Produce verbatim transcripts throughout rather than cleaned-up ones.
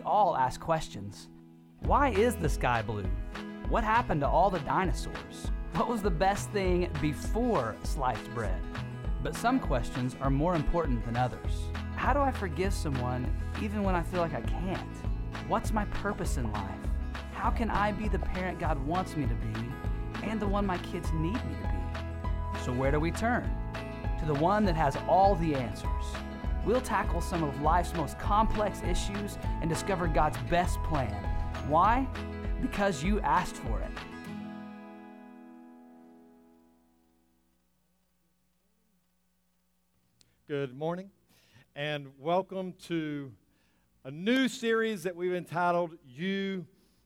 all ask questions. Why is the sky blue? What happened to all the dinosaurs? What was the best thing before sliced bread? But some questions are more important than others. How do I forgive someone even when I feel like I can't? What's my purpose in life? How can I be the parent God wants me to be and the one my kids need me to be? So where do we turn? To the one that has all the answers. We'll tackle some of life's most complex issues and discover God's best plan. Why? Because you asked for it. Good morning, and welcome to a new series that we've entitled, You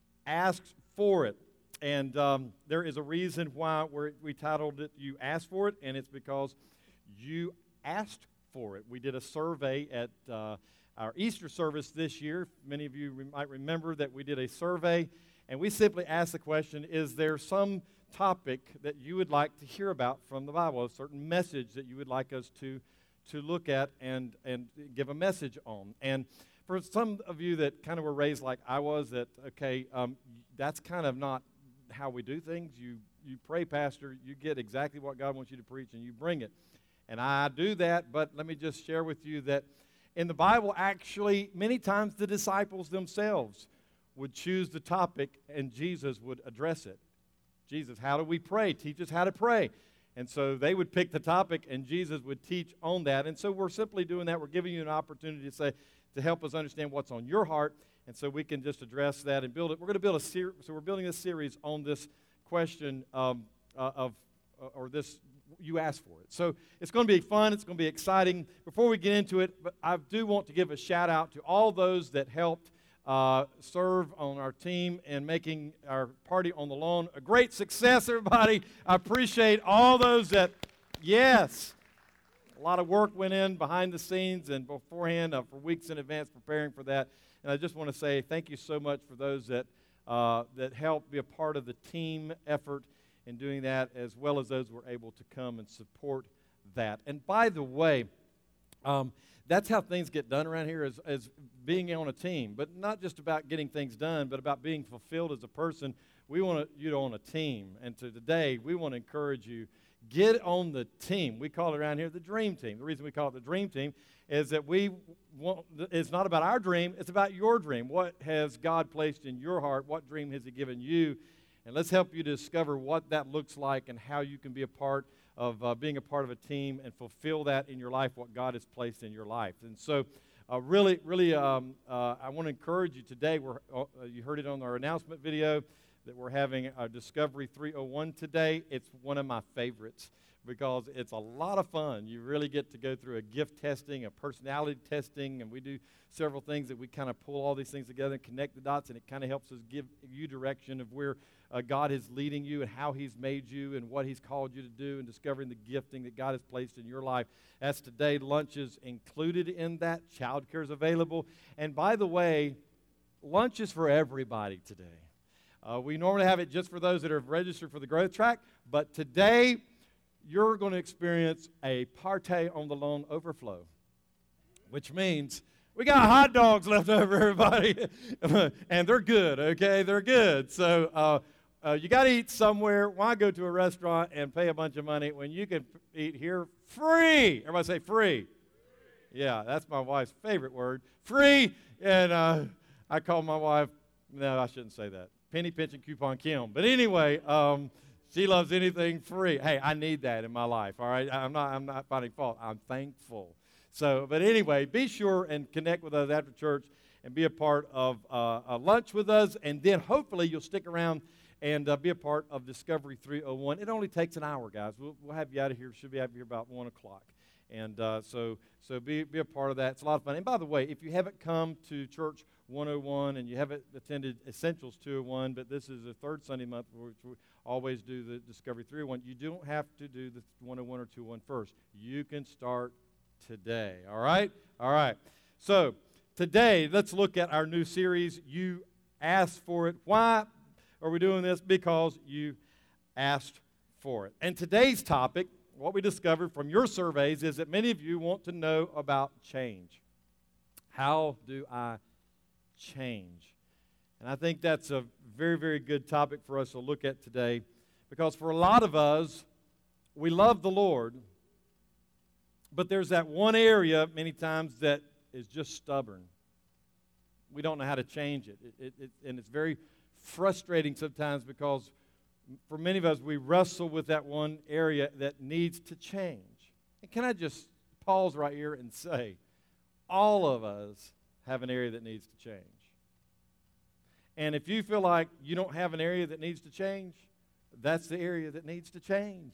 Asked For It. And um, there is a reason why we're, we titled it, You Asked For It, and it's because you asked for it. We did a survey at uh, our Easter service this year. Many of you re- might remember that we did a survey, and we simply asked the question, is there some topic that you would like to hear about from the Bible, a certain message that you would like us to to look at and, and give a message on? And for some of you that kind of were raised like I was, that, okay, um, that's kind of not how we do things. You, you pray, Pastor, you get exactly what God wants you to preach, and you bring it. And I do that, but let me just share with you that in the Bible, actually, many times the disciples themselves would choose the topic, and Jesus would address it. Jesus, how do we pray? Teach us how to pray. And so they would pick the topic, and Jesus would teach on that. And so we're simply doing that. We're giving you an opportunity to say, to help us understand what's on your heart, and so we can just address that and build it. We're going to build a series. So we're building a series on this question um, uh, of, uh, or this, you asked for it. So it's going to be fun. It's going to be exciting. Before we get into it, but I do want to give a shout out to all those that helped Uh, serve on our team and making our party on the lawn a great success, everybody. I appreciate all those that, yes, a lot of work went in behind the scenes and beforehand uh, for weeks in advance preparing for that. And I just want to say thank you so much for those that uh, that helped be a part of the team effort in doing that, as well as those who were able to come and support that. And by the way, um, that's how things get done around here, is, is being on a team. But not just about getting things done, but about being fulfilled as a person. We want you to own a team. And to today, we want to encourage you, get on the team. We call it around here the dream team. The reason we call it the dream team is that we want, it's not about our dream, it's about your dream. What has God placed in your heart? What dream has He given you? And let's help you discover what that looks like and how you can be a part of uh, being a part of a team and fulfill that in your life, what God has placed in your life. And so uh, really, really, um, uh, I want to encourage you today. We're, uh, you heard it on our announcement video that we're having a Discovery three oh one today. It's one of my favorites because it's a lot of fun. You really get to go through a gift testing, a personality testing, and we do several things that we kind of pull all these things together and connect the dots, and it kind of helps us give you direction of where uh, God is leading you and how He's made you and what He's called you to do, and discovering the gifting that God has placed in your life. As today, lunch is included in that. Child care is available. And by the way, lunch is for everybody today. Uh, we normally have it just for those that are registered for the growth track, but today you're going to experience a Partay on the Lawn overflow, which means we got hot dogs left over, everybody, and they're good, okay? They're good. So uh, uh, you got to eat somewhere. Why go to a restaurant and pay a bunch of money when you can eat here free? Everybody say free. Yeah, that's my wife's favorite word, free. And uh, I call my wife, no, I shouldn't say that, penny pinching coupon Kim. But anyway, um, she loves anything free. Hey, I need that in my life, all right? I'm not, I'm not finding fault. I'm thankful. So, but anyway, be sure and connect with us after church and be a part of uh, a lunch with us, and then hopefully you'll stick around and uh, be a part of Discovery three oh one. It only takes an hour, guys. We'll, we'll have you out of here. Should be out of here about one o'clock. And uh, so so be, be a part of that. It's a lot of fun. And by the way, if you haven't come to Church one oh one and you haven't attended Essentials two oh one, but this is the third Sunday month, which we always do the Discovery three oh one, you don't have to do the one oh one or two oh one first. You can start today, all right? All right. So today, let's look at our new series, You Asked For It. Why are we doing this? Because you asked for it. And today's topic, what we discovered from your surveys, is that many of you want to know about change. How do I change. And I think that's a very, very good topic for us to look at today, because for a lot of us, we love the Lord, but there's that one area many times that is just stubborn. We don't know how to change it. It, it, it and it's very frustrating sometimes, because for many of us, we wrestle with that one area that needs to change. And can I just pause right here and say, all of us have an area that needs to change. And if you feel like you don't have an area that needs to change, that's the area that needs to change.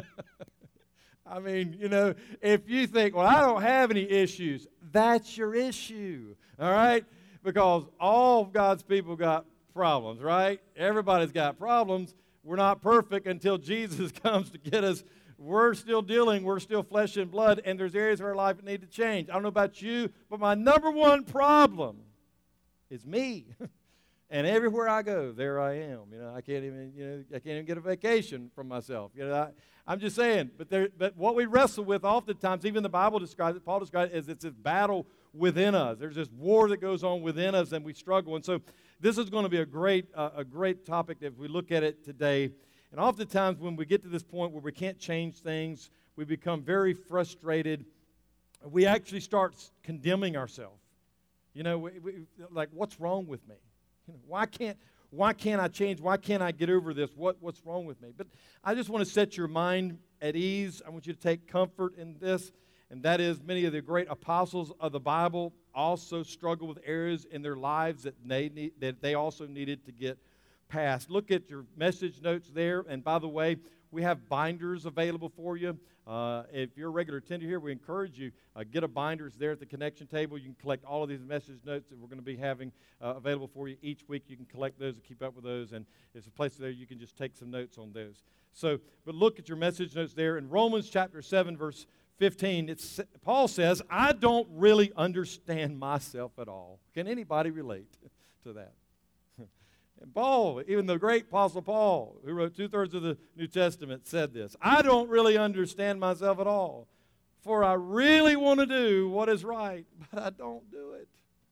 I mean, you know, if you think, well, I don't have any issues, that's your issue, all right? Because all of God's people got problems, right? Everybody's got problems. We're not perfect until Jesus comes to get us. We're still dealing. We're still flesh and blood, and there's areas of our life that need to change. I don't know about you, but my number one problem is me. And everywhere I go, there I am. You know, I can't even, you know, I can't even get a vacation from myself. You know, I, I'm just saying. But there, but what we wrestle with oftentimes, even the Bible describes it, Paul describes it as it's this battle within us. There's this war that goes on within us, and we struggle. And so, this is going to be a great, uh, a great topic if we look at it today. And oftentimes, when we get to this point where we can't change things, we become very frustrated. We actually start condemning ourselves. You know, we, we, like, what's wrong with me? You know, why can't why can't I change? Why can't I get over this? What what's wrong with me? But I just want to set your mind at ease. I want you to take comfort in this, and that is many of the great apostles of the Bible also struggle with areas in their lives that they need, that they also needed to get past. Look at your message notes there, and by the way, we have binders available for you. Uh, if you're a regular attender here, we encourage you, uh, get a binder. It's there at the connection table. You can collect all of these message notes that we're going to be having uh, available for you each week. You can collect those and keep up with those, and there's a place there you can just take some notes on those. So, but look at your message notes there. In Romans chapter seven, verse fifteen, it's, Paul says, I don't really understand myself at all. Can anybody relate to that? And Paul, even the great Apostle Paul, who wrote two-thirds of the New Testament, said this, I don't really understand myself at all, for I really want to do what is right, but I don't do it.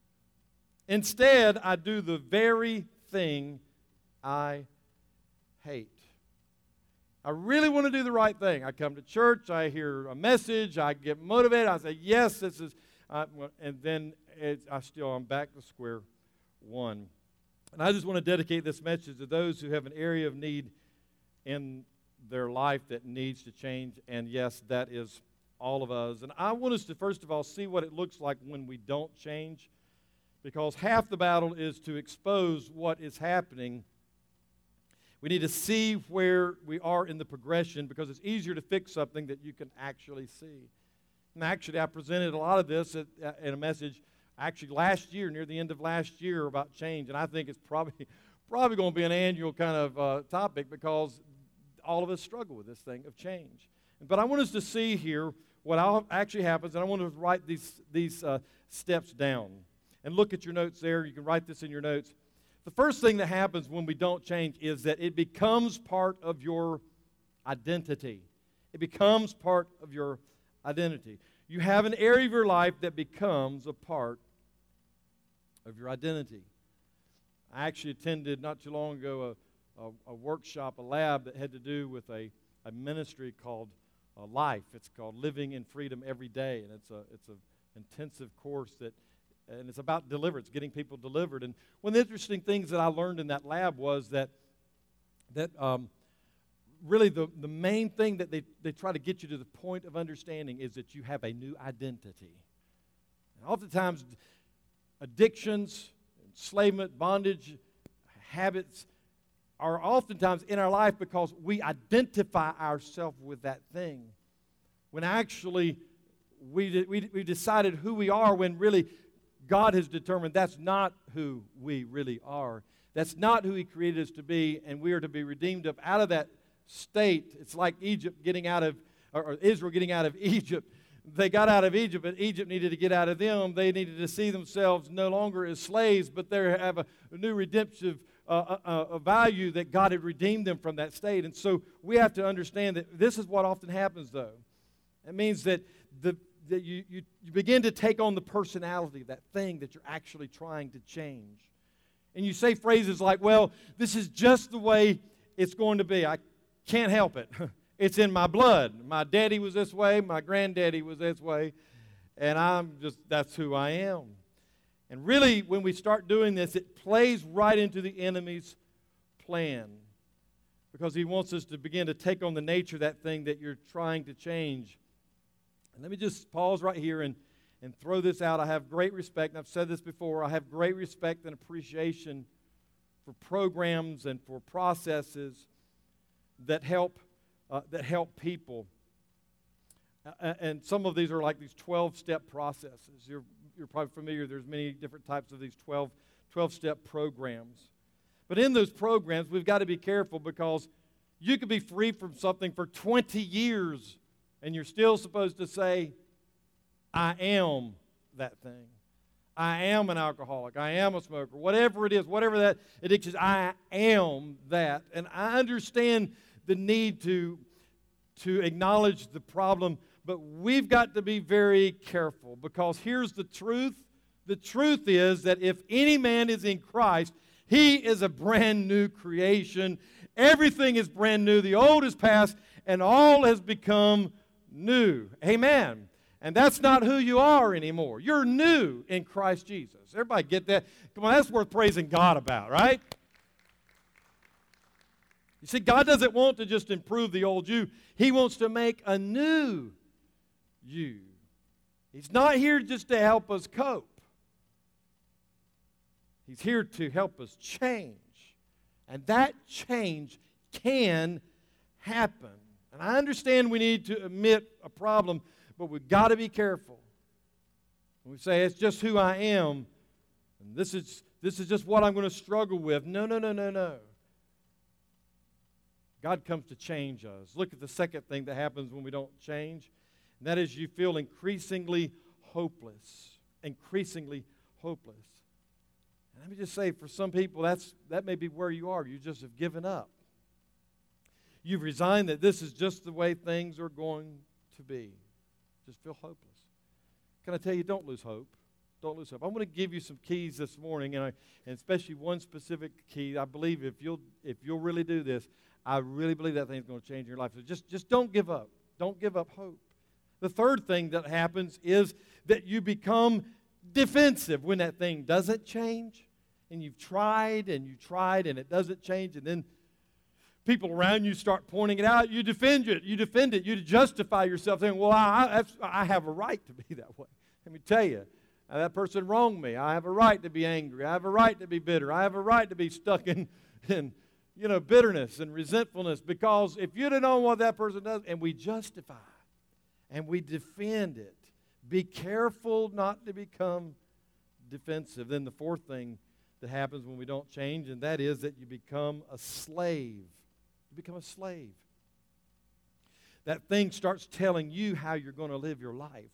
Instead, I do the very thing I hate. I really want to do the right thing. I come to church, I hear a message, I get motivated, I say, yes, this is, uh, and then it's, I still, I'm back to square one. And I just want to dedicate this message to those who have an area of need in their life that needs to change. And yes, that is all of us. And I want us to, first of all, see what it looks like when we don't change, because half the battle is to expose what is happening. We need to see where we are in the progression, because it's easier to fix something that you can actually see. And actually, I presented a lot of this at, at, in a message actually last year, near the end of last year, about change. And I think it's probably probably going to be an annual kind of uh, topic, because all of us struggle with this thing of change. But I want us to see here what actually happens, and I want to write these, these uh, steps down. And look at your notes there. You can write this in your notes. The first thing that happens when we don't change is that it becomes part of your identity. It becomes part of your identity. You have an area of your life that becomes a part of your identity. I actually attended not too long ago a, a, a workshop, a lab that had to do with a, a ministry called uh, Life. It's called Living in Freedom Every Day, and it's a it's an intensive course that, and it's about deliverance, getting people delivered. And one of the interesting things that I learned in that lab was that that um, really the, the main thing that they, they try to get you to the point of understanding is that you have a new identity. And oftentimes, addictions, enslavement, bondage, habits are oftentimes in our life because we identify ourselves with that thing. When actually we, we, we decided who we are, when really God has determined that's not who we really are. That's not who He created us to be, and we are to be redeemed up out of that state. It's like Egypt getting out of, or Israel getting out of Egypt. They got out of Egypt, but Egypt needed to get out of them. They needed to see themselves no longer as slaves, but they have a, a new redemptive uh, uh, uh, value that God had redeemed them from that state. And so we have to understand that this is what often happens, though. It means that the that you, you, you begin to take on the personality of that thing that you're actually trying to change. And you say phrases like, well, this is just the way it's going to be. I can't help it. It's in my blood. My daddy was this way. My granddaddy was this way. And I'm just, that's who I am. And really, when we start doing this, it plays right into the enemy's plan. Because he wants us to begin to take on the nature of that thing that you're trying to change. And let me just pause right here and, and throw this out. I have great respect, and I've said this before, I have great respect and appreciation for programs and for processes that help uh, that help people. Uh, and some of these are like these twelve-step processes. You're, you're probably familiar. There's many different types of these twelve, twelve-step programs. But in those programs, we've got to be careful because you could be free from something for twenty years, and you're still supposed to say, I am that thing. I am an alcoholic. I am a smoker. Whatever it is, whatever that addiction is, I am that. And I understand the need to, to acknowledge the problem, but we've got to be very careful because here's the truth. The truth is that if any man is in Christ, he is a brand new creation. Everything is brand new. The old is past, and all has become new. Amen. And that's not who you are anymore. You're new in Christ Jesus. Everybody get that? Come on, that's worth praising God about, right? You see, God doesn't want to just improve the old you. He wants to make a new you. He's not here just to help us cope. He's here to help us change. And that change can happen. And I understand we need to admit a problem, but we've got to be careful. When we say, it's just who I am, and this is, this is just what I'm going to struggle with. No, no, no, no, no. God comes to change us. Look at the second thing that happens when we don't change, and that is you feel increasingly hopeless. Increasingly hopeless. And let me just say, for some people, that's that may be where you are. You just have given up. You've resigned that this is just the way things are going to be. Just feel hopeless. Can I tell you, don't lose hope. Don't lose hope. I'm going to give you some keys this morning, and, I, and especially one specific key. I believe if you'll if you'll really do this, I really believe that thing's going to change your life. So just, just don't give up. Don't give up hope. The third thing that happens is that you become defensive when that thing doesn't change, and you've tried and you tried and it doesn't change, and then people around you start pointing it out. You defend it. You defend it. You justify yourself saying, well, I, I, I have a right to be that way. Let me tell you, that person wronged me. I have a right to be angry. I have a right to be bitter. I have a right to be stuck in, in you know, bitterness and resentfulness, because if you'd have known what that person does, and we justify and we defend it. Be careful not to become defensive. Then the fourth thing that happens when we don't change, and that is that you become a slave. You become a slave. That thing starts telling you how you're going to live your life.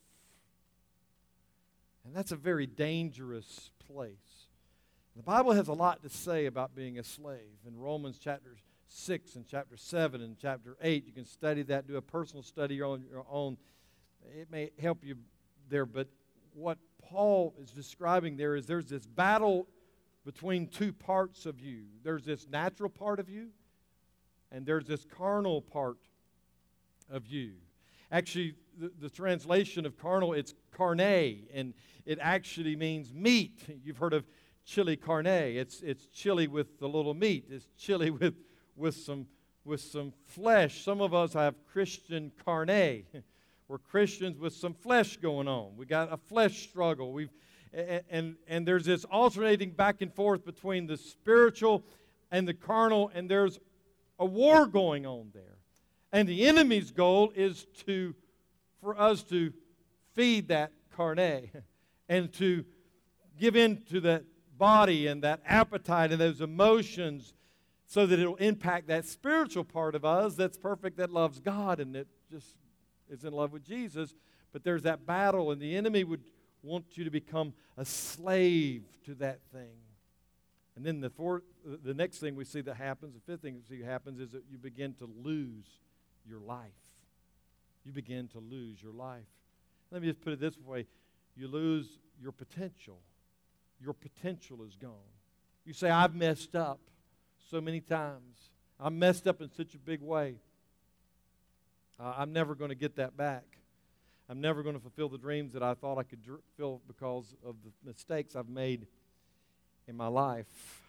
And that's a very dangerous place. The Bible has a lot to say about being a slave. In Romans chapter six and chapter seven and chapter eight, you can study that, do a personal study on your own. It may help you there, but what Paul is describing there is there's this battle between two parts of you. There's this natural part of you, and there's this carnal part of you. Actually, the, the translation of carnal, it's carne, and it actually means meat. You've heard of chili carne. It's it's chili with the little meat. It's chili with with some with some flesh. Some of us have Christian carne. We're Christians with some flesh going on. We got a flesh struggle. We've and, and and there's this alternating back and forth between the spiritual and the carnal, and there's a war going on there. And the enemy's goal is to for us to feed that carne and to give in to that body and that appetite and those emotions so that it'll impact that spiritual part of us that's perfect, that loves God and that just is in love with Jesus. But there's that battle, and the enemy would want you to become a slave to that thing. And then the fourth, the next thing we see that happens, the fifth thing we see happens is that you begin to lose your life. You begin to lose your life. Let me just put it this way. You lose your potential. Your potential is gone. You say, I've messed up so many times. I'm messed up in such a big way. Uh, I'm never going to get that back. I'm never going to fulfill the dreams that I thought I could dr- fulfill because of the mistakes I've made in my life.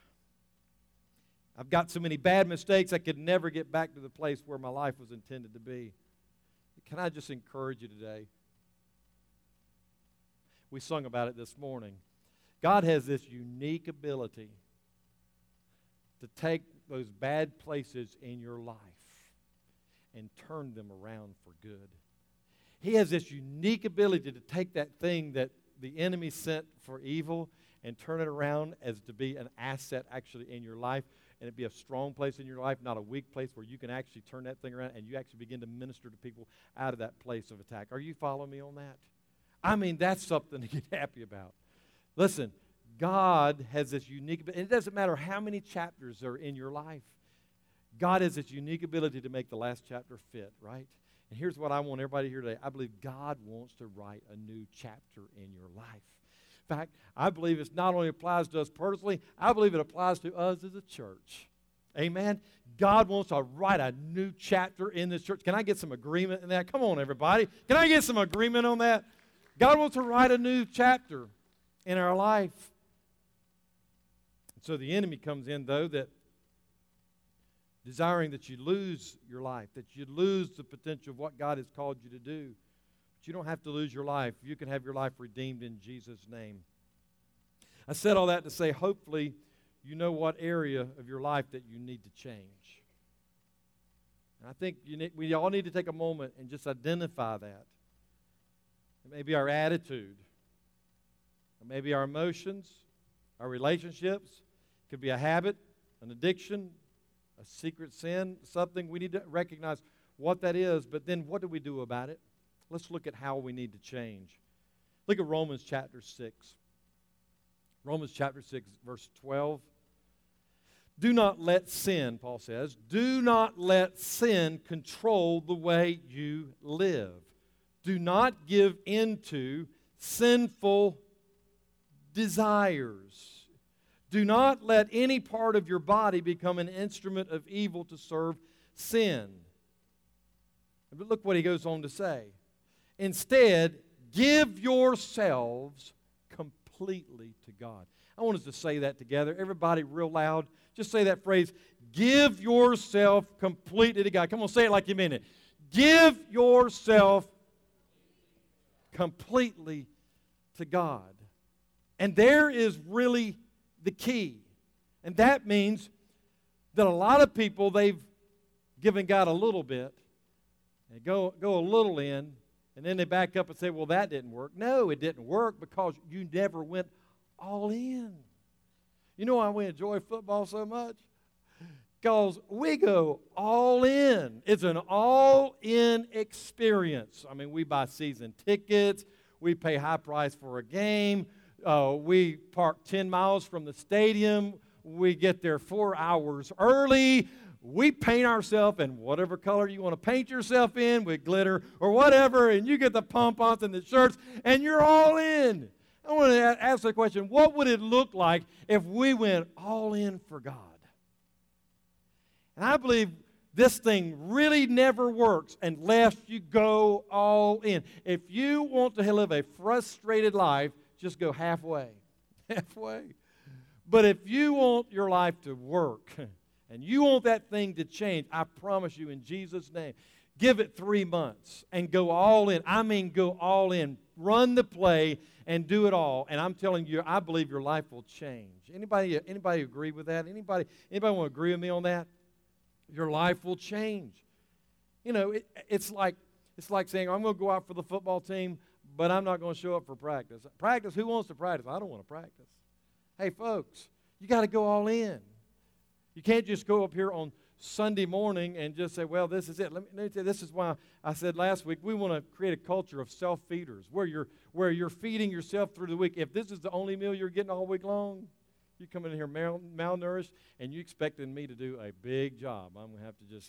I've got so many bad mistakes I could never get back to the place where my life was intended to be. Can I just encourage you today? We sung about it this morning. God has this unique ability to take those bad places in your life and turn them around for good. He has this unique ability to take that thing that the enemy sent for evil and turn it around as to be an asset actually in your life, and it be a strong place in your life, not a weak place where you can actually turn that thing around and you actually begin to minister to people out of that place of attack. Are you following me on that? I mean, that's something to get happy about. Listen, God has this unique ability, and it doesn't matter how many chapters are in your life. God has this unique ability to make the last chapter fit, right? And here's what I want everybody here today. I believe God wants to write a new chapter in your life. In fact, I believe it not only applies to us personally, I believe it applies to us as a church. Amen? God wants to write a new chapter in this church. Can I get some agreement in that? Come on, everybody. Can I get some agreement on that? God wants to write a new chapter in our life. So the enemy comes in, though, that desiring that you lose your life, that you lose the potential of what God has called you to do. But you don't have to lose your life. You can have your life redeemed in Jesus' name. I said all that to say, hopefully, you know what area of your life that you need to change. And I think you need, we all need to take a moment and just identify that. It may be our attitude. It may be our emotions, our relationships. It could be a habit, an addiction, a secret sin, something. We need to recognize what that is, but then what do we do about it? Let's look at how we need to change. Look at Romans chapter six. Romans chapter six, verse twelve. Do not let sin, Paul says, do not let sin control the way you live. Do not give into sinful desires. Do not let any part of your body become an instrument of evil to serve sin. But look what he goes on to say. Instead, give yourselves completely to God. I want us to say that together. Everybody real loud. Just say that phrase. Give yourself completely to God. Come on, say it like you mean it. Give yourself completely to God. And there is really the key. And that means that a lot of people, they've given God a little bit. They go, go a little in, and then they back up and say, well, that didn't work. No, it didn't work because you never went all in. You know why we enjoy football so much? Because we go all in. It's an all-in experience. I mean, we buy season tickets. We pay high price for a game. Uh, we park ten miles from the stadium. We get there four hours early. We paint ourselves in whatever color you want to paint yourself in with glitter or whatever, and you get the pom-poms and the shirts, and you're all in. I want to ask the question, what would it look like if we went all in for God? And I believe this thing really never works unless you go all in. If you want to live a frustrated life, just go halfway. Halfway. But if you want your life to work and you want that thing to change, I promise you in Jesus' name, give it three months and go all in. I mean go all in. Run the play and do it all. And I'm telling you, I believe your life will change. Anybody, anybody agree with that? Anybody, anybody want to agree with me on that? Your life will change. You know, it, it's like it's like saying, I'm going to go out for the football team, but I'm not going to show up for practice. Practice? Who wants to practice? I don't want to practice. Hey, folks, you got to go all in. You can't just go up here on Sunday morning and just say, well, this is it. Let me, let me tell you, this is why I said last week, we want to create a culture of self-feeders, where you're, where you're feeding yourself through the week. If this is the only meal you're getting all week long, you come in here mal- malnourished, and you expecting me to do a big job. I'm going to have to just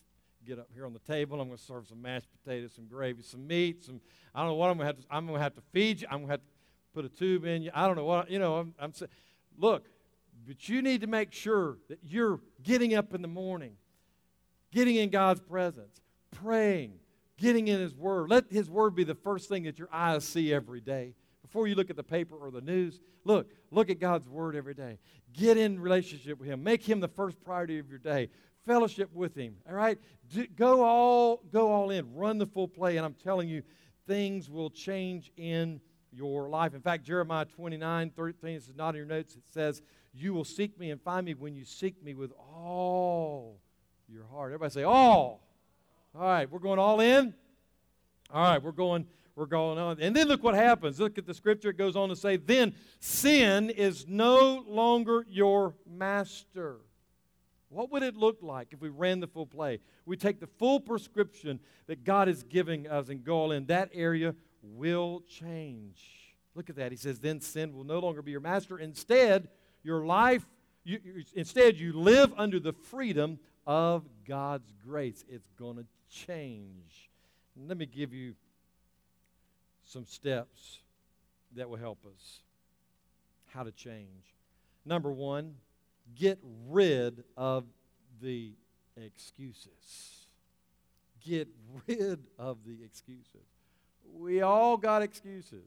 get up here on the table. I'm going to serve some mashed potatoes, some gravy, some meat, some, I don't know what I'm going to have to, I'm going to have to feed you. I'm going to have to put a tube in you. I don't know what, you know, I'm, I'm saying, look, but you need to make sure that you're getting up in the morning, getting in God's presence, praying, getting in His Word. Let His Word be the first thing that your eyes see every day. Before you look at the paper or the news, look, look at God's Word every day. Get in relationship with Him. Make Him the first priority of your day. Fellowship with Him, all right? Do, go all go all in. Run the full play, and I'm telling you, things will change in your life. In fact, Jeremiah twenty-nine, thirteen, this is not in your notes, it says, you will seek me and find me when you seek me with all your heart. Everybody say, all. All right, we're going all in? All right, we're going, we're going on. And then look what happens. Look at the scripture. It goes on to say, then sin is no longer your master. What would it look like if we ran the full play? We take the full prescription that God is giving us and go all in. That area will change. Look at that. He says, then sin will no longer be your master. Instead, your life, you, you, instead you live under the freedom of God's grace. It's going to change. And let me give you some steps that will help us. How to change. Number one, get rid of the excuses. Get rid of the excuses. We all got excuses.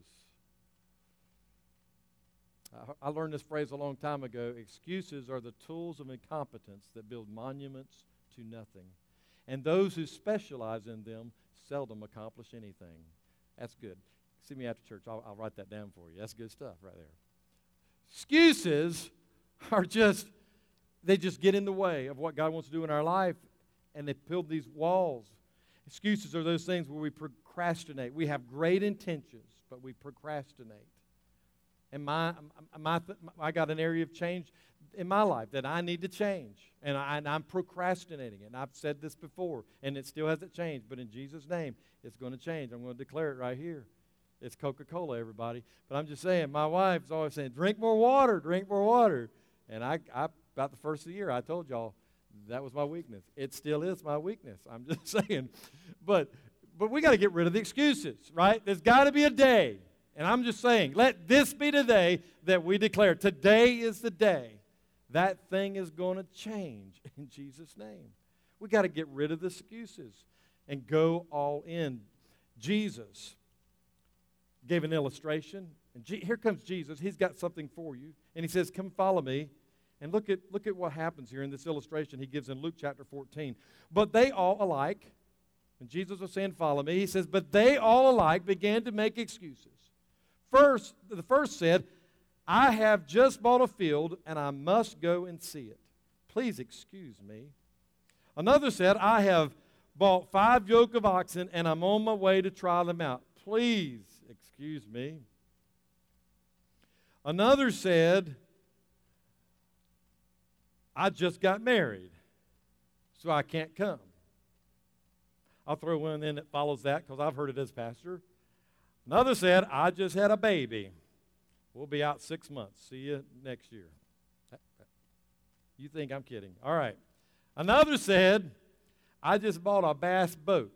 I learned this phrase a long time ago. Excuses are the tools of incompetence that build monuments to nothing. And those who specialize in them seldom accomplish anything. That's good. See me after church. I'll, I'll write that down for you. That's good stuff right there. Excuses are just, they just get in the way of what God wants to do in our life, and they build these walls. Excuses are those things where we procrastinate. We have great intentions, but we procrastinate. And my, my, I got an area of change in my life that I need to change, and, I, and I'm procrastinating. And I've said this before, and it still hasn't changed, but in Jesus' name, it's going to change. I'm going to declare it right here. It's Coca-Cola, everybody. But I'm just saying, my wife's always saying, drink more water, drink more water. And I, I about the first of the year, I told y'all that was my weakness. It still is my weakness. I'm just saying. But, but we got to get rid of the excuses, right? There's got to be a day. And I'm just saying, let this be the day that we declare. Today is the day. That thing is going to change in Jesus' name. We got to get rid of the excuses and go all in. Jesus gave an illustration. And G- here comes Jesus. He's got something for you. And he says, come follow me. And look at, look at what happens here in this illustration he gives in Luke chapter fourteen. But they all alike, and Jesus was saying, follow me. He says, but they all alike began to make excuses. First, the first said, I have just bought a field, and I must go and see it. Please excuse me. Another said, I have bought five yoke of oxen, and I'm on my way to try them out. Please excuse me. Another said, I just got married, so I can't come. I'll throw one in that follows that because I've heard it as pastor. Another said, I just had a baby. We'll be out six months. See you next year. You think I'm kidding. All right. Another said, I just bought a bass boat.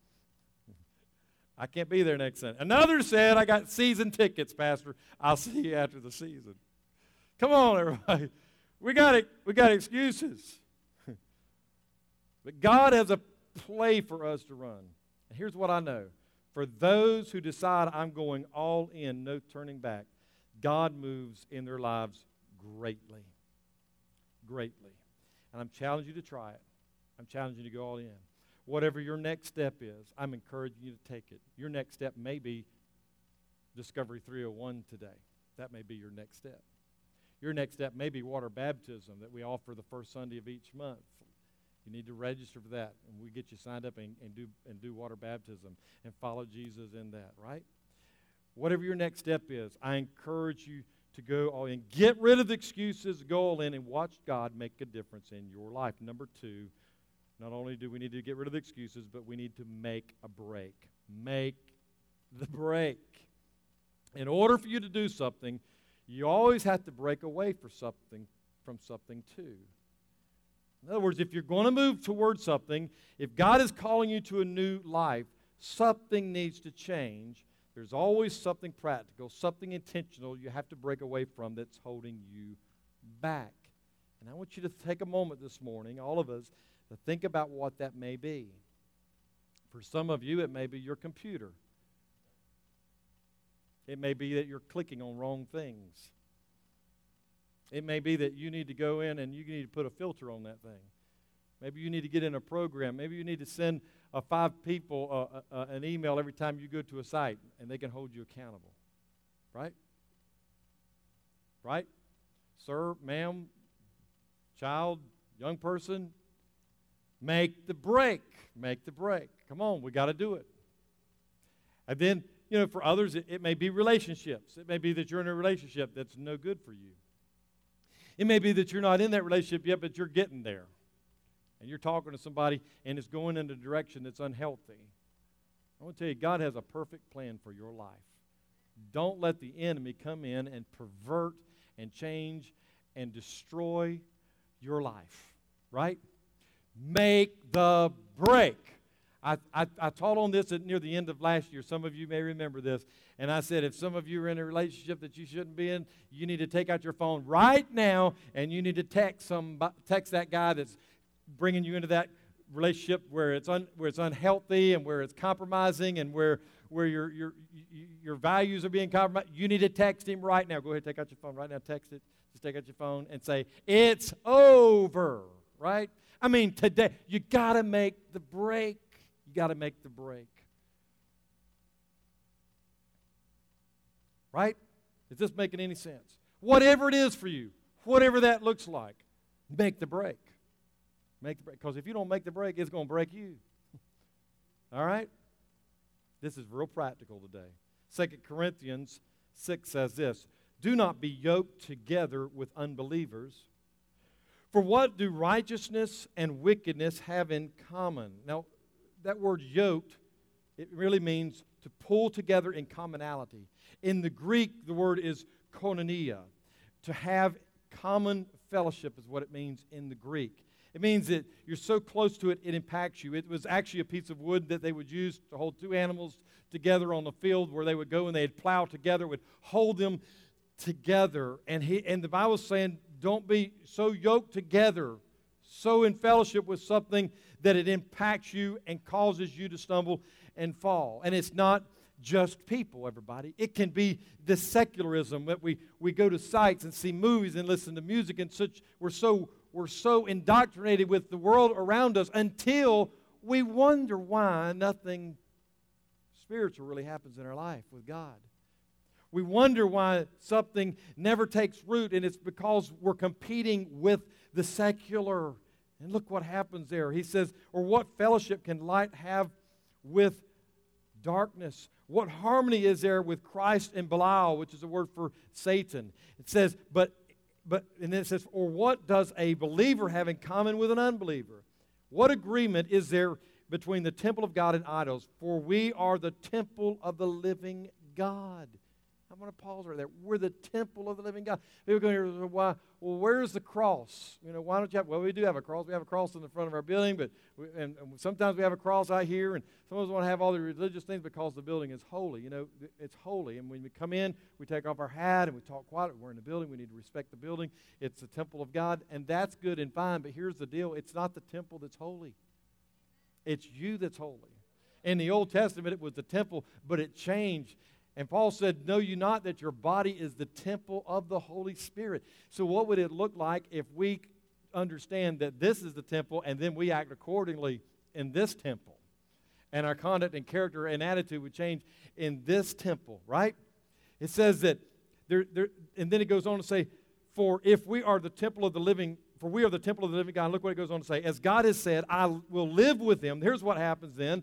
I can't be there next Sunday. Another said, I got season tickets, Pastor. I'll see you after the season. Come on, everybody. We got it. We got excuses. But God has a play for us to run. And here's what I know. For those who decide I'm going all in, no turning back, God moves in their lives greatly. Greatly. And I'm challenging you to try it. I'm challenging you to go all in. Whatever your next step is, I'm encouraging you to take it. Your next step may be Discovery three oh one today. That may be your next step. Your next step may be water baptism that we offer the first Sunday of each month. You need to register for that, and we get you signed up and, and, do, and do water baptism and follow Jesus in that, right? Whatever your next step is, I encourage you to go all in. Get rid of the excuses, go all in, and watch God make a difference in your life. Number two, not only do we need to get rid of the excuses, but we need to make a break. Make the break. In order for you to do something, you always have to break away for something from something too. In other words, if you're going to move towards something, if God is calling you to a new life, something needs to change. There's always something practical, something intentional you have to break away from that's holding you back. And I want you to take a moment this morning, all of us, to think about what that may be. For some of you, it may be your computer. It may be that you're clicking on wrong things. It may be that you need to go in and you need to put a filter on that thing. Maybe you need to get in a program. Maybe you need to send uh, five people uh, uh, an email every time you go to a site, and they can hold you accountable. Right? Right? Sir, ma'am, child, young person, make the break. Make the break. Come on, we got to do it. And then, you know, for others, it, it may be relationships. It may be that you're in a relationship that's no good for you. It may be that you're not in that relationship yet, but you're getting there. And you're talking to somebody, and it's going in a direction that's unhealthy. I want to tell you, God has a perfect plan for your life. Don't let the enemy come in and pervert and change and destroy your life. Right? Make the break. I, I, I taught on this at near the end of last year. Some of you may remember this. And I said, if some of you are in a relationship that you shouldn't be in, you need to take out your phone right now, and you need to text some text that guy that's bringing you into that relationship where it's un, where it's unhealthy and where it's compromising and where where your your your values are being compromised. You need to text him right now. Go ahead, take out your phone right now. Text it. Just take out your phone and say, it's over. Right? I mean, today you got to make the break. You got to make the break. Right? Is this making any sense? Whatever it is for you, whatever that looks like, make the break. Make the break. Because if you don't make the break, it's going to break you. All right? This is real practical today. Second Corinthians six says this, do not be yoked together with unbelievers. For what do righteousness and wickedness have in common? Now, that word yoked, it really means to pull together in commonality. In the Greek, the word is koinonia. To have common fellowship is what it means in the Greek. It means that you're so close to it, it impacts you. It was actually a piece of wood that they would use to hold two animals together on the field where they would go and they'd plow together, would hold them together. And, he, and the Bible's saying, don't be so yoked together, so in fellowship with something that it impacts you and causes you to stumble and fall. And it's not just people, everybody. It can be the secularism that we, we go to sites and see movies and listen to music and such. We're so, we're so indoctrinated with the world around us until we wonder why nothing spiritual really happens in our life with God. We wonder why something never takes root, and it's because we're competing with the secular. And look what happens there. He says, or what fellowship can light have with darkness? What harmony is there with Christ and Belial, which is a word for Satan? It says, but, but, and then it says, or what does a believer have in common with an unbeliever? What agreement is there between the temple of God and idols? For we are the temple of the living God. I'm going to pause right there. We're the temple of the living God. People go here, why? Well, where's the cross? You know, why don't you have? Well, we do have a cross. We have a cross in the front of our building, but we, and, and sometimes we have a cross out here, and some of us want to have all the religious things because the building is holy. You know, it's holy, and when we come in, we take off our hat and we talk quiet. We're in the building. We need to respect the building. It's the temple of God, and that's good and fine. But here's the deal: it's not the temple that's holy. It's you that's holy. In the Old Testament, it was the temple, but it changed. And Paul said, know you not that your body is the temple of the Holy Spirit. So what would it look like if we understand that this is the temple and then we act accordingly in this temple? And our conduct and character and attitude would change in this temple, right? It says that, there, there, and then it goes on to say, for if we are the temple of the living, for we are the temple of the living God. And look what it goes on to say. As God has said, I will live with them. Here's what happens then.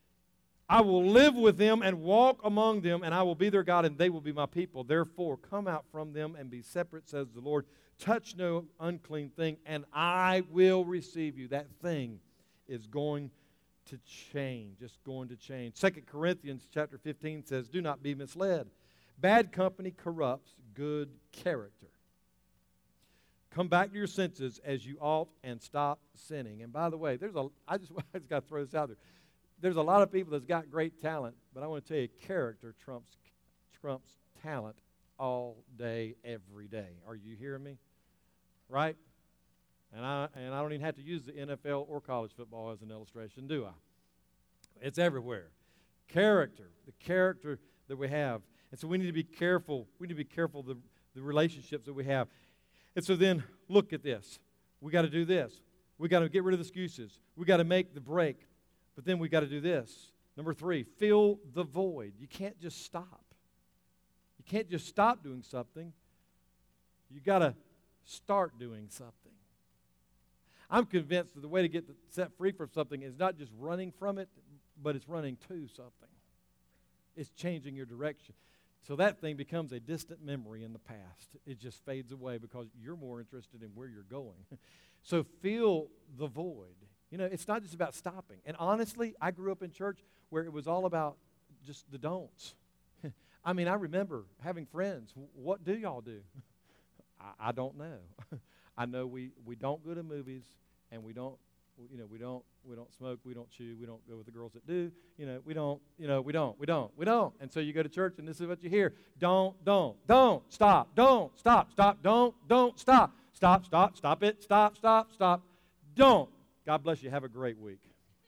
I will live with them and walk among them, and I will be their God, and they will be my people. Therefore, come out from them and be separate, says the Lord. Touch no unclean thing, and I will receive you. That thing is going to change. It's going to change. Second Corinthians chapter fifteen says, do not be misled. Bad company corrupts good character. come back to your senses as you ought and stop sinning. And by the way, there's a, I just, I just got to throw this out there. There's a lot of people that's got great talent, but I want to tell you, character trumps, trumps talent all day, every day. Are you hearing me? Right? And I, and I don't even have to use the N F L or college football as an illustration, do I? It's everywhere. Character, the character that we have. And so we need to be careful. We need to be careful of the, the relationships that we have. And so then, look at this. We got to do this. We got to get rid of the excuses. We got to make the break. But then we got to do this. Number three, fill the void. You can't just stop. You can't just stop doing something. You got to start doing something. I'm convinced that the way to get set free from something is not just running from it, but it's running to something. It's changing your direction. So that thing becomes a distant memory in the past. It just fades away because you're more interested in where you're going. So fill the void. You know, it's not just about stopping. And honestly, I grew up in church where it was all about just the don'ts. I mean, I remember having friends. What do y'all do? I, I don't know. I know we, we don't go to movies, and we don't, you know, we don't we don't smoke, we don't chew, we don't go with the girls that do. You know, we don't, you know, we don't, we don't, we don't. And so you go to church, and this is what you hear: don't, don't, don't, stop, don't, stop, stop, don't, don't, stop, stop, stop, stop it, stop, stop, stop, don't. God bless you. Have a great week.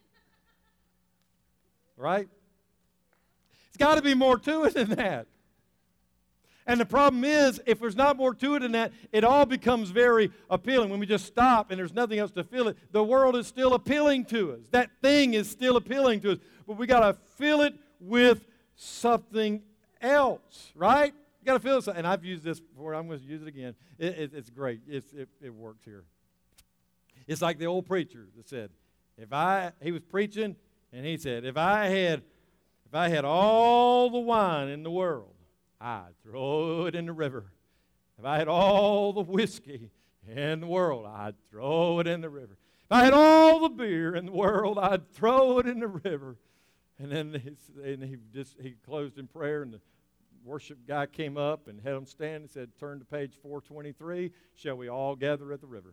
Right? It's got to be more to it than that. And the problem is, if there's not more to it than that, it all becomes very appealing. When we just stop and there's nothing else to fill it, the world is still appealing to us. That thing is still appealing to us. But we got to fill it with something else, right? You got to fill it. And I've used this before. I'm going to use it again. It, it, it's great. It's, it, it works here. It's like the old preacher that said, if I, he was preaching, and he said, if I had, if I had all the wine in the world, I'd throw it in the river. If I had all the whiskey in the world, I'd throw it in the river. If I had all the beer in the world, I'd throw it in the river. And then he, and he just he closed in prayer, and the worship guy came up and had him stand and said, turn to page four twenty-three, shall we all gather at the river?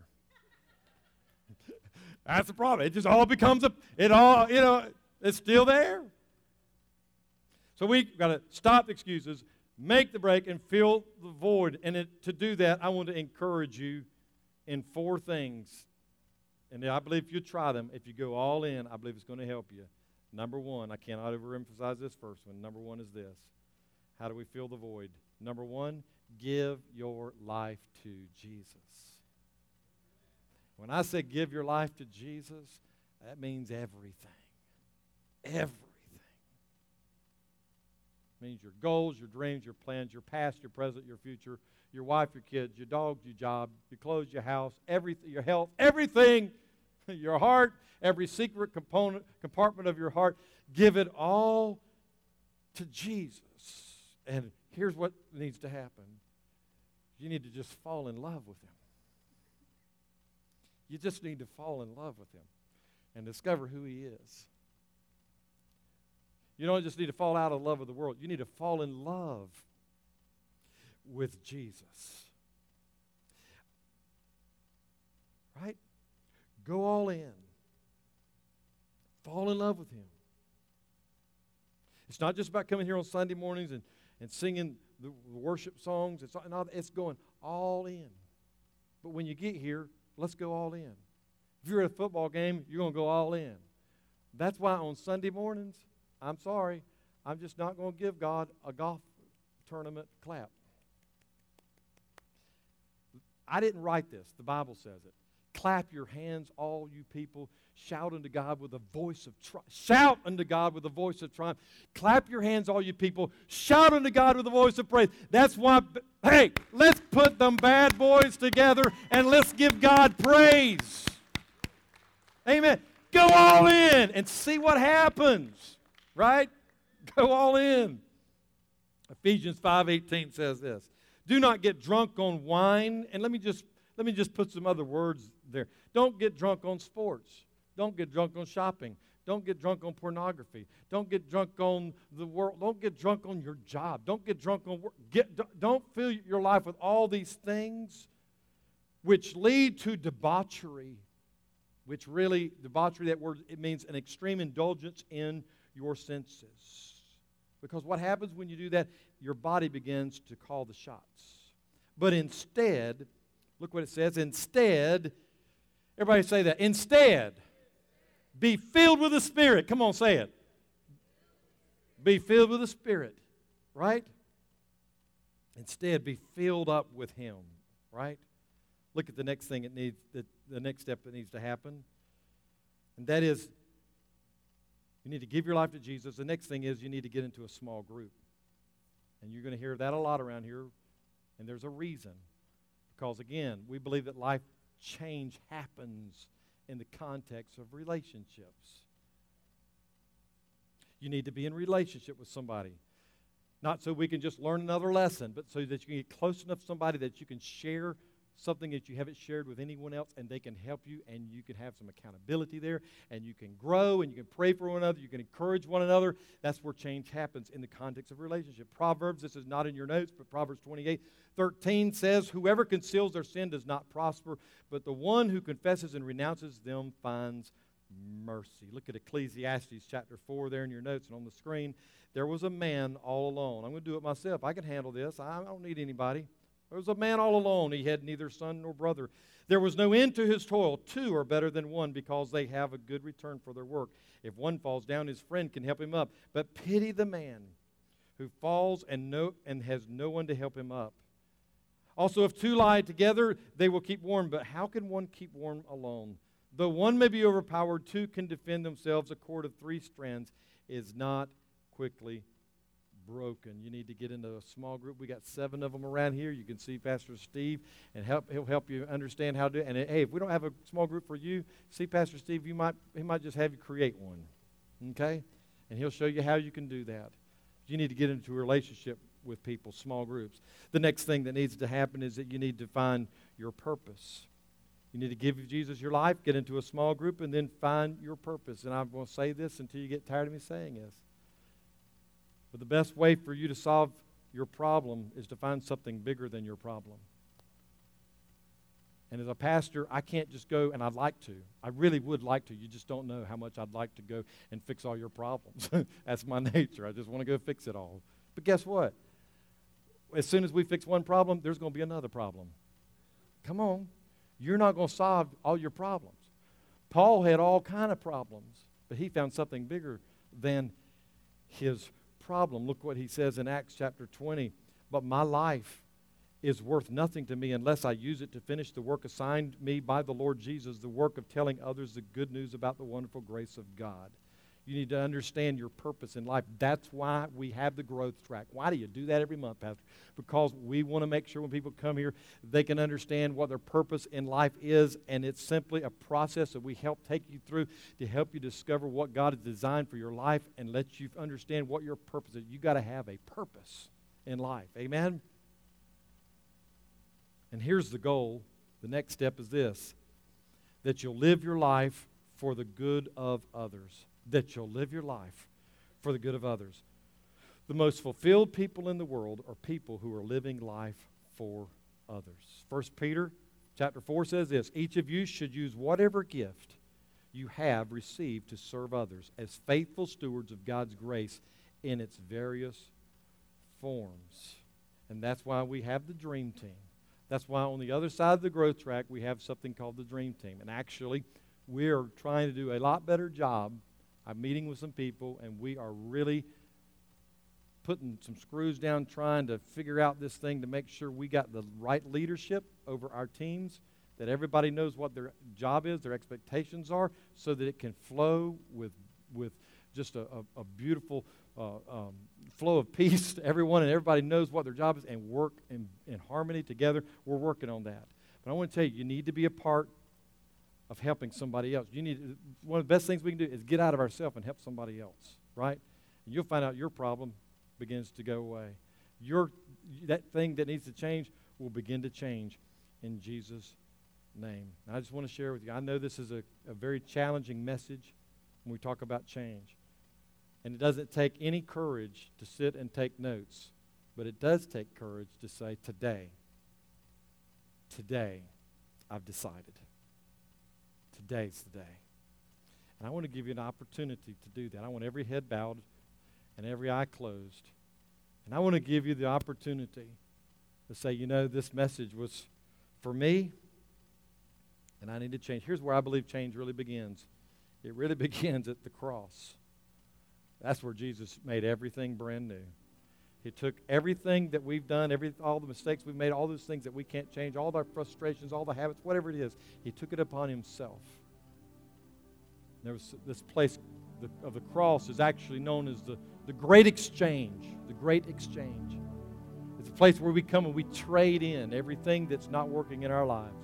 That's the problem. It just all becomes a, it all, you know, it's still there. So we've got to stop the excuses, make the break, and fill the void. And it, to do that, I want to encourage you in four things. And I believe if you try them, if you go all in, I believe it's going to help you. Number one, I cannot overemphasize this first one. Number one is this. How do we fill the void? Number one, give your life to Jesus. When I say give your life to Jesus, that means everything. Everything. It means your goals, your dreams, your plans, your past, your present, your future, your wife, your kids, your dog, your job, your clothes, your house, everything, your health, everything, your heart, every secret component, compartment of your heart. Give it all to Jesus. And here's what needs to happen. You need to just fall in love with Him. You just need to fall in love with Him and discover who He is. You don't just need to fall out of love with the world. You need to fall in love with Jesus. Right? Go all in. Fall in love with Him. It's not just about coming here on Sunday mornings and, and singing the worship songs. It's, not, it's going all in. But when you get here, let's go all in. If you're at a football game, you're going to go all in. That's why on Sunday mornings, I'm sorry, I'm just not going to give God a golf tournament clap. I didn't write this. The Bible says it. Clap your hands, all you people. Shout unto God with a voice of triumph. Shout unto God with a voice of triumph. Clap your hands, all you people. Shout unto God with a voice of praise. That's why, hey, let's put them bad boys together and let's give God praise. Amen. Go all in and see what happens. Right? Go all in. Ephesians five eighteen says this. Do not get drunk on wine. And let me just let me just put some other words there. Don't get drunk on sports. Don't get drunk on shopping. Don't get drunk on pornography. Don't get drunk on the world. Don't get drunk on your job. Don't get drunk on work. Get, don't fill your life with all these things. which lead to debauchery, which really, debauchery, that word, it means an extreme indulgence in your senses. Because what happens when you do that? Your body begins to call the shots. But instead, look what it says, instead, everybody say that, instead, be filled with the Spirit. Come on, say it. Be filled with the Spirit, right? Instead, be filled up with Him, right? Look at the next thing it needs, the, the next step that needs to happen. And that is, you need to give your life to Jesus. The next thing is you need to get into a small group. And you're going to hear that a lot around here. And there's a reason. Because, again, we believe that life change happens in the context of relationships. You need to be in relationship with somebody. Not so we can just learn another lesson, but so that you can get close enough to somebody that you can share something that you haven't shared with anyone else, and they can help you, and you can have some accountability there, and you can grow, and you can pray for one another, you can encourage one another. That's where change happens in the context of relationship. Proverbs, this is not in your notes, but Proverbs twenty-eight thirteen says, whoever conceals their sin does not prosper, but the one who confesses and renounces them finds mercy. Look at Ecclesiastes chapter four there in your notes and on the screen. There was a man all alone. I'm going to do it myself. I can handle this. I don't need anybody. There was a man all alone. He had neither son nor brother. There was no end to his toil. Two are better than one because they have a good return for their work. If one falls down, his friend can help him up. But pity the man who falls and, no, and has no one to help him up. Also, if two lie together, they will keep warm. But how can one keep warm alone? Though one may be overpowered, two can defend themselves. A cord of three strands is not quickly broken. You need to get into a small group. We got seven of them around here. You can see Pastor Steve, and help, he'll help you understand how to do it. And hey, if we don't have a small group for you, see Pastor Steve. You might he might just have you create one, okay? And he'll show you how you can do that. You need to get into a relationship with people, small groups. The next thing that needs to happen is that you need to find your purpose. You need to give Jesus your life, get into a small group, and then find your purpose. And I'm going to say this until you get tired of me saying this. But the best way for you to solve your problem is to find something bigger than your problem. And as a pastor, I can't just go, and I'd like to. I really would like to. You just don't know how much I'd like to go and fix all your problems. That's my nature. I just want to go fix it all. But guess what? As soon as we fix one problem, there's going to be another problem. Come on. You're not going to solve all your problems. Paul had all kind of problems, but he found something bigger than his problem. Look what he says in Acts chapter twenty. But my life is worth nothing to me unless I use it to finish the work assigned me by the Lord Jesus, the work of telling others the good news about the wonderful grace of God. You need to understand your purpose in life. That's why we have the growth track. Why do you do that every month, Pastor? Because we want to make sure when people come here, they can understand what their purpose in life is, and it's simply a process that we help take you through to help you discover what God has designed for your life and let you understand what your purpose is. You got to have a purpose in life. Amen? And here's the goal. The next step is this, that you'll live your life for the good of others. That you'll live your life for the good of others. The most fulfilled people in the world are people who are living life for others. First Peter chapter four says this, each of you should use whatever gift you have received to serve others as faithful stewards of God's grace in its various forms. And that's why we have the Dream Team. That's why on the other side of the growth track we have something called the Dream Team. And actually, we are trying to do a lot better job. I'm meeting with some people, and we are really putting some screws down trying to figure out this thing to make sure we got the right leadership over our teams, that everybody knows what their job is, their expectations are, so that it can flow with with just a, a, a beautiful uh, um, flow of peace to everyone, and everybody knows what their job is and work in, in harmony together. We're working on that. But I want to tell you, you need to be a part of helping somebody else. You need one of the best things we can do is get out of ourselves and help somebody else, right? And you'll find out your problem begins to go away. Your that thing that needs to change will begin to change in Jesus' name. And I just want to share with you. I know this is a, a very challenging message when we talk about change. And it doesn't take any courage to sit and take notes, but it does take courage to say today, today, I've decided. Today's the day. And I want to give you an opportunity to do that. I want every head bowed and every eye closed. And I want to give you the opportunity to say, you know, this message was for me, and I need to change. Here's where I believe change really begins. It really begins at the cross. That's where Jesus made everything brand new. He took everything that we've done, every, all the mistakes we've made, all those things that we can't change, all our frustrations, all the habits, whatever it is, he took it upon himself. There was this place the, of the cross is actually known as the, the Great Exchange, the Great Exchange. It's a place where we come and we trade in everything that's not working in our lives.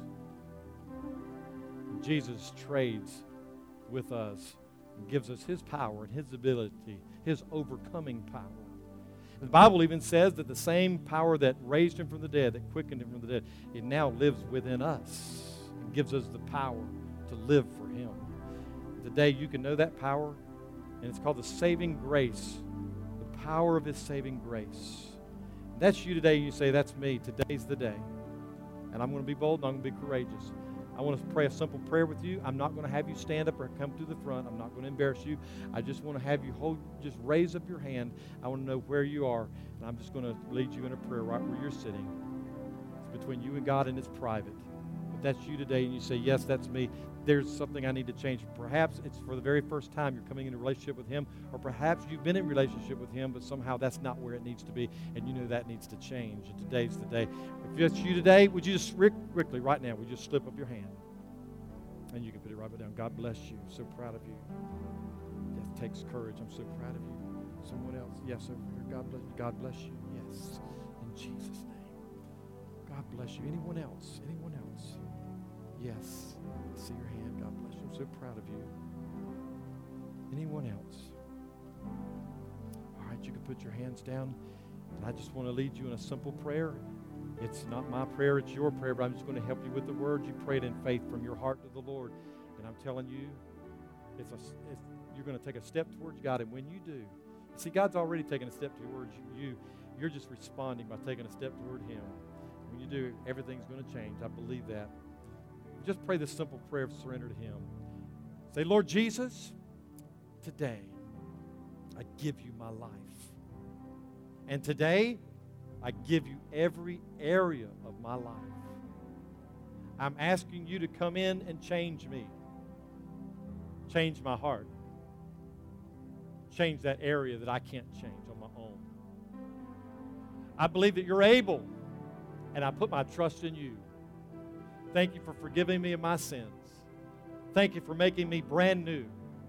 And Jesus trades with us and gives us his power and his ability, his overcoming power. The Bible even says that the same power that raised him from the dead, that quickened him from the dead, it now lives within us and gives us the power to live for him. Today you can know that power, and it's called the saving grace, the power of his saving grace. And that's you today. You say, that's me. Today's the day. And I'm going to be bold and I'm going to be courageous. I want to pray a simple prayer with you. I'm not going to have you stand up or come to the front. I'm not going to embarrass you. I just want to have you hold, just raise up your hand. I want to know where you are, and I'm just going to lead you in a prayer right where you're sitting. It's between you and God, and it's private. If that's you today and you say, yes, that's me, there's something I need to change. Perhaps it's for the very first time you're coming into a relationship with him, or perhaps you've been in a relationship with him, but somehow that's not where it needs to be, and you know that needs to change. And today's the day. If that's you today, would you just quickly, right now, would you just slip up your hand? And you can put it right back down. God bless you. I'm so proud of you. That takes courage. I'm so proud of you. Someone else. Yes, over here. God bless you. God bless you. Yes. In Jesus' name. God bless you. Anyone else? Anyone else? Yes. I see your hand. God bless you. I'm so proud of you. Anyone else? All right, you can put your hands down. And I just want to lead you in a simple prayer. It's not my prayer, it's your prayer, but I'm just going to help you with the words. You prayed in faith from your heart to the Lord. And I'm telling you, it's a, it's, you're going to take a step towards God. And when you do, see, God's already taken a step towards you. You're just responding by taking a step toward him. When you do, everything's going to change. I believe that. Just pray this simple prayer of surrender to him. Say, Lord Jesus, today I give you my life. And today I give you every area of my life. I'm asking you to come in and change me. Change my heart. Change that area that I can't change on my own. I believe that you're able, and I put my trust in you. Thank you for forgiving me of my sins. Thank you for making me brand new.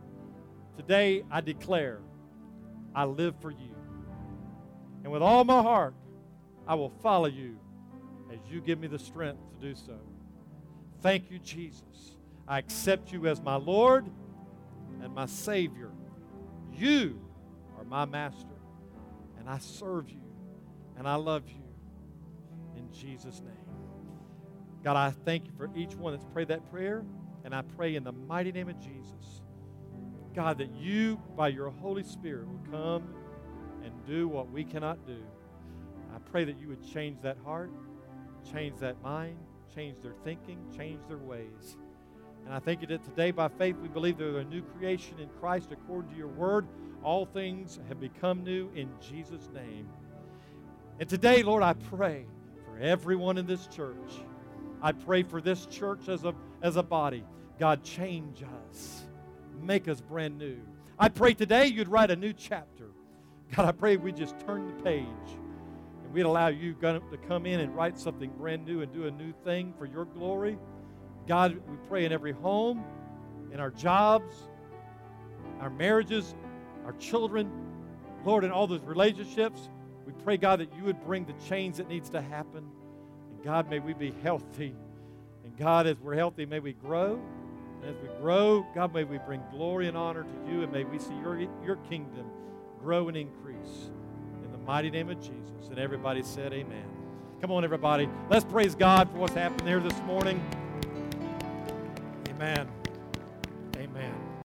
Today I declare I live for you. And with all my heart, I will follow you as you give me the strength to do so. Thank you, Jesus. I accept you as my Lord and my Savior. You are my master, and I serve you, and I love you. In Jesus' name. God, I thank you for each one that's prayed that prayer, and I pray in the mighty name of Jesus, God, that you, by your Holy Spirit, will come and do what we cannot do. I pray that you would change that heart, change that mind, change their thinking, change their ways. And I thank you that today, by faith, we believe they're a new creation in Christ according to your word. All things have become new in Jesus' name. And today, Lord, I pray for everyone in this church. I pray for this church as a, as a body. God, change us. Make us brand new. I pray today you'd write a new chapter. God, I pray we just turn the page and we'd allow you to come in and write something brand new and do a new thing for your glory. God, we pray in every home, in our jobs, our marriages, our children, Lord, in all those relationships. We pray, God, that you would bring the change that needs to happen. And God, may we be healthy. And God, as we're healthy, may we grow. And as we grow, God, may we bring glory and honor to you, and may we see your, your kingdom grow and increase. In the mighty name of Jesus. And everybody said amen. Come on, everybody. Let's praise God for what's happened here this morning. Amen.